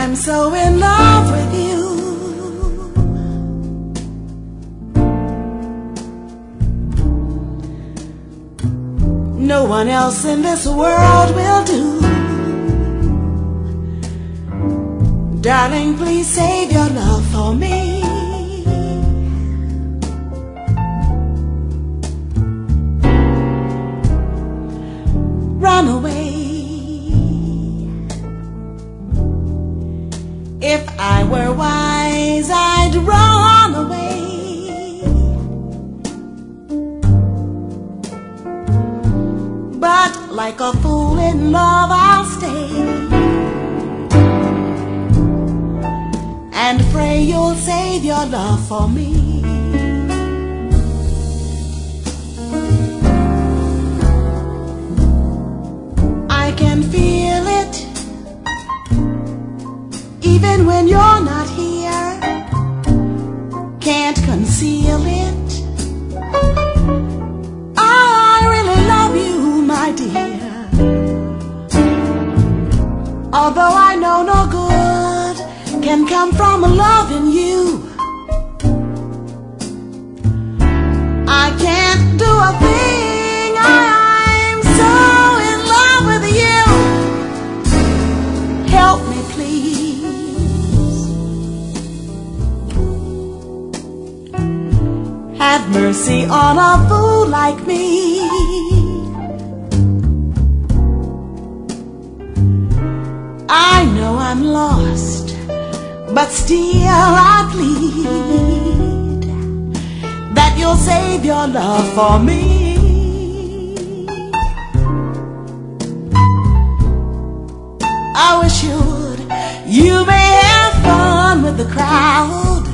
I'm so in love with you. No one else in this world will do. Darling, please save your love for me. Run away. If I were wise, I'd run away. But like a fool in love, I'll stay and pray you'll save your love for me. I can feel it even when you're not here. Can't conceal it. I really love you, my dear. Although I know no good can come from loving you, I can't do a thing. I'm so in love with you. Help me, please. Have mercy on a fool like me. I know I'm lost, but still I plead that you'll save your love for me. I wish you would. You may have fun with the crowd,